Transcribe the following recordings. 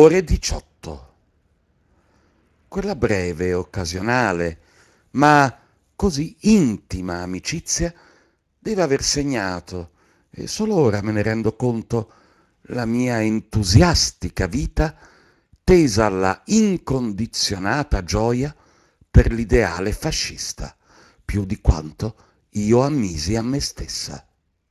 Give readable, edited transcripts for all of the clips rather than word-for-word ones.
ore 18. Quella breve e occasionale, ma così intima amicizia deve aver segnato, e solo ora me ne rendo conto, la mia entusiastica vita tesa alla incondizionata gioia per l'ideale fascista, più di quanto io ammisi a me stessa.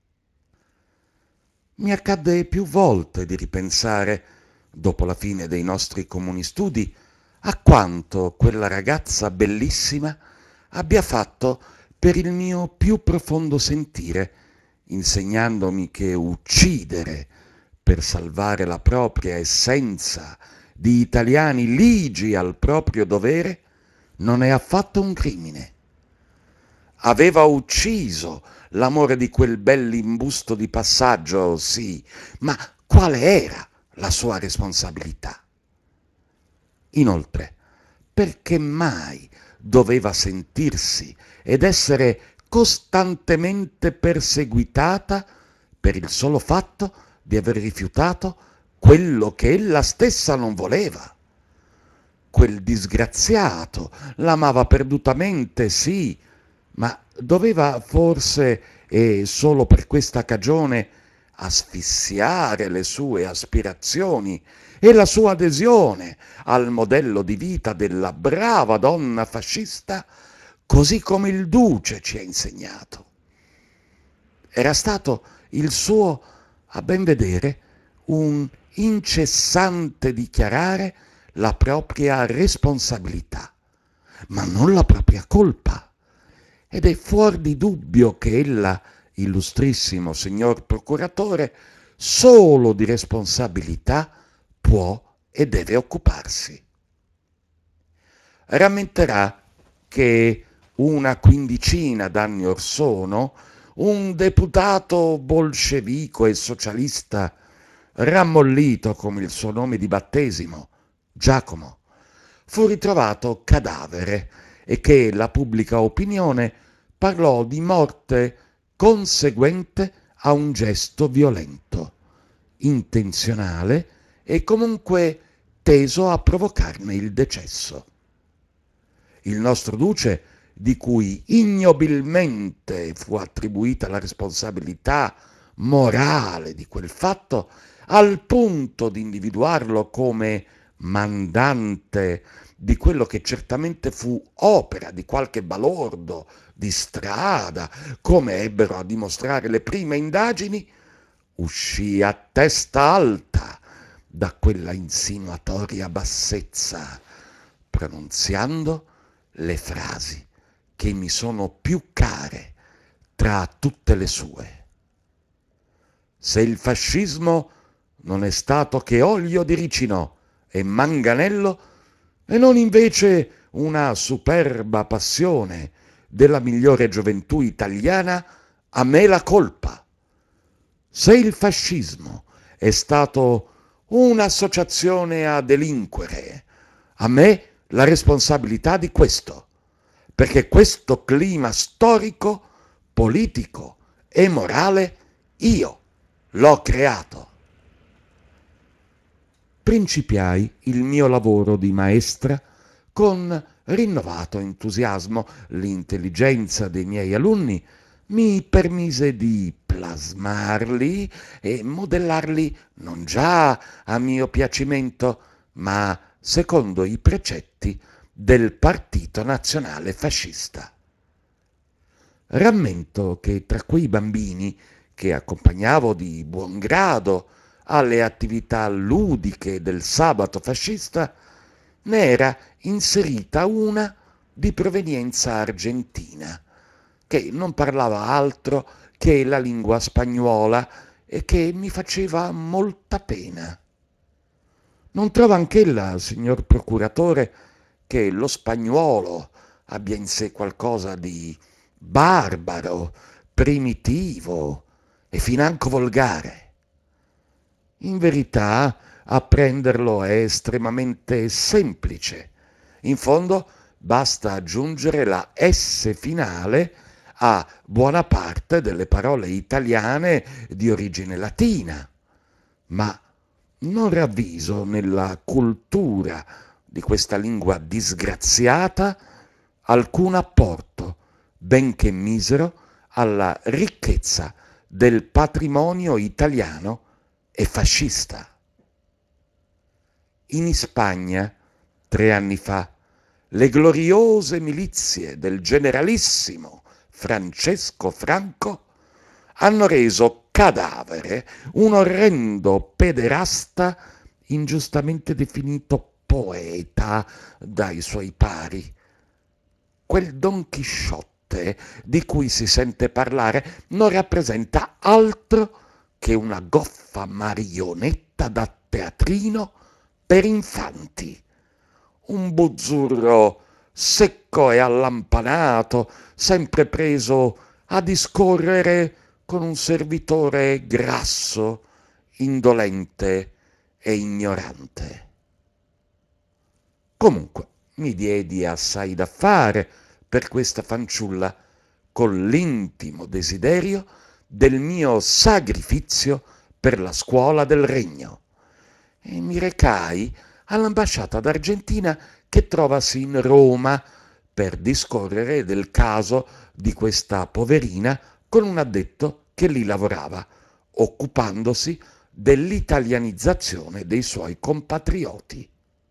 Mi accadde più volte di ripensare, dopo la fine dei nostri comuni studi, a quanto quella ragazza bellissima abbia fatto per il mio più profondo sentire, insegnandomi che uccidere per salvare la propria essenza di italiani ligi al proprio dovere non è affatto un crimine. Aveva ucciso l'amore di quel bell'imbusto di passaggio, sì, ma quale era la sua responsabilità? Inoltre, perché mai doveva sentirsi ed essere costantemente perseguitata per il solo fatto di aver rifiutato quello che ella stessa non voleva? Quel disgraziato l'amava perdutamente, sì, ma doveva forse, e solo per questa cagione, asfissiare le sue aspirazioni e la sua adesione al modello di vita della brava donna fascista, così come il Duce ci ha insegnato. Era stato il suo, a ben vedere, un incessante dichiarare la propria responsabilità, ma non la propria colpa. Ed è fuor di dubbio che ella, illustrissimo signor procuratore, solo di responsabilità può e deve occuparsi. Rammenterà che una quindicina d'anni or sono un deputato bolscevico e socialista, rammollito come il suo nome di battesimo, Giacomo, fu ritrovato cadavere e che la pubblica opinione parlò di morte conseguente a un gesto violento, intenzionale e comunque teso a provocarne il decesso. Il nostro Duce, di cui ignobilmente fu attribuita la responsabilità morale di quel fatto, al punto di individuarlo come mandante di quello che certamente fu opera di qualche balordo di strada, come ebbero a dimostrare le prime indagini, uscì a testa alta da quella insinuatoria bassezza, pronunziando le frasi che mi sono più care tra tutte le sue. Se il fascismo non è stato che olio di ricino e manganello, e non invece una superba passione della migliore gioventù italiana, a me la colpa. Se il fascismo è stato un'associazione a delinquere, a me la responsabilità di questo, perché questo clima storico, politico e morale io l'ho creato. Principiai il mio lavoro di maestra con rinnovato entusiasmo. L'intelligenza dei miei alunni mi permise di plasmarli e modellarli non già a mio piacimento, ma secondo i precetti del Partito Nazionale Fascista. Rammento che tra quei bambini che accompagnavo di buon grado alle attività ludiche del sabato fascista ne era inserita una di provenienza argentina, che non parlava altro che la lingua spagnola e che mi faceva molta pena. Non trova anch'ella, signor procuratore, che lo spagnuolo abbia in sé qualcosa di barbaro, primitivo e financo volgare? In verità, apprenderlo è estremamente semplice. In fondo, basta aggiungere la S finale a buona parte delle parole italiane di origine latina. Ma non ravviso nella cultura di questa lingua disgraziata alcun apporto, benché misero, alla ricchezza del patrimonio italiano e fascista. In Spagna, 3 anni fa, le gloriose milizie del generalissimo Francesco Franco hanno reso cadavere un orrendo pederasta ingiustamente definito poeta dai suoi pari. Quel Don Chisciotte di cui si sente parlare non rappresenta altro che una goffa marionetta da teatrino per infanti, un buzzurro secco e allampanato, sempre preso a discorrere con un servitore grasso, indolente e ignorante. Comunque mi diedi assai da fare per questa fanciulla, con l'intimo desiderio del mio sacrificio per la scuola del regno, e mi recai all'ambasciata d'Argentina che trovasi in Roma per discorrere del caso di questa poverina con un addetto che lì lavorava, occupandosi dell'italianizzazione dei suoi compatrioti.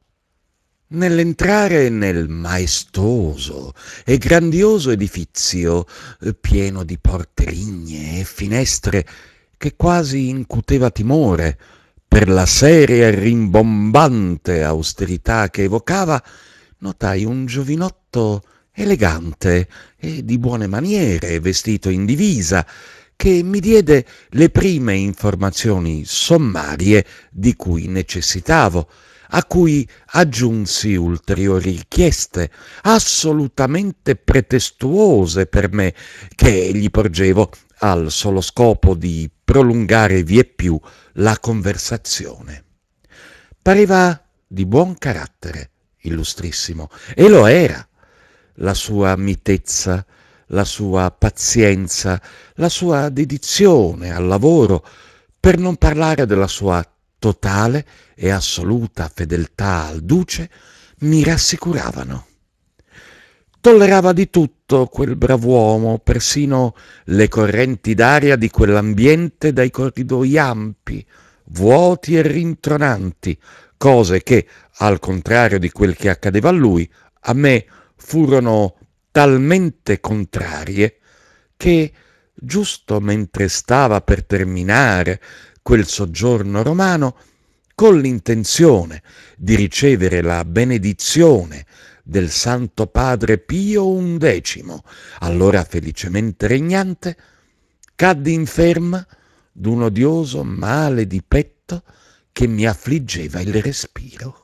Nell'entrare nel maestoso e grandioso edifizio, pieno di porte lignee e finestre che quasi incuteva timore per la seria e rimbombante austerità che evocava, notai un giovinotto elegante e di buone maniere, vestito in divisa, che mi diede le prime informazioni sommarie di cui necessitavo, a cui aggiunsi ulteriori richieste, assolutamente pretestuose per me, che gli porgevo al solo scopo di prolungare vieppiù la conversazione. Pareva di buon carattere, illustrissimo, e lo era. La sua mitezza, la sua pazienza, la sua dedizione al lavoro, per non parlare della sua totale e assoluta fedeltà al duce, mi rassicuravano. Tollerava di tutto quel brav'uomo, persino le correnti d'aria di quell'ambiente dai corridoi ampi, vuoti e rintronanti, cose che, al contrario di quel che accadeva a lui, a me furono talmente contrarie che, giusto mentre stava per terminare quel soggiorno romano, con l'intenzione di ricevere la benedizione del Santo Padre Pio XI, allora felicemente regnante, caddi inferma d'un odioso male di petto che mi affliggeva il respiro.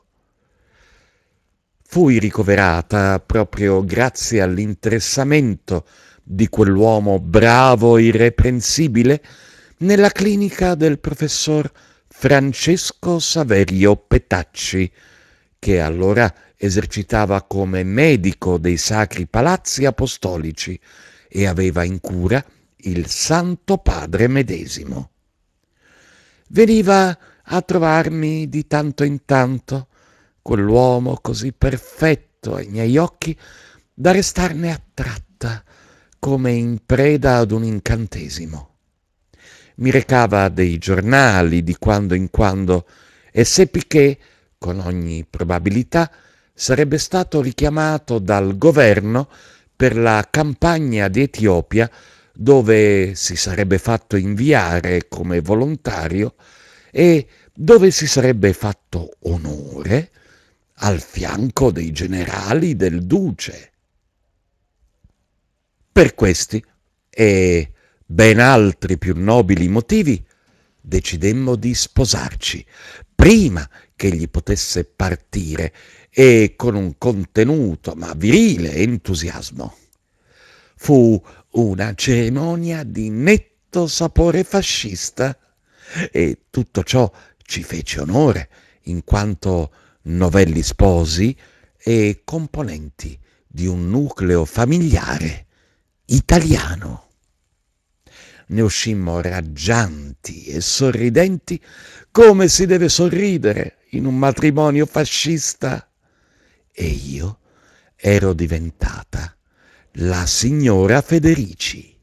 Fui ricoverata proprio grazie all'interessamento di quell'uomo bravo e irreprensibile nella clinica del professor Francesco Saverio Petacci, che allora esercitava come medico dei Sacri Palazzi Apostolici e aveva in cura il Santo Padre medesimo. Veniva a trovarmi di tanto in tanto, quell'uomo così perfetto ai miei occhi da restarne attratta come in preda ad un incantesimo. Mi recava dei giornali di quando in quando e seppi che, con ogni probabilità, sarebbe stato richiamato dal governo per la campagna di Etiopia, dove si sarebbe fatto inviare come volontario e dove si sarebbe fatto onore al fianco dei generali del duce. Per questi e ben altri più nobili motivi decidemmo di sposarci prima che egli potesse partire e con un contenuto ma virile entusiasmo. Fu una cerimonia di netto sapore fascista e tutto ciò ci fece onore in quanto novelli sposi e componenti di un nucleo familiare italiano. Ne uscimmo raggianti e sorridenti come si deve sorridere in un matrimonio fascista. E io ero diventata la signora Federici.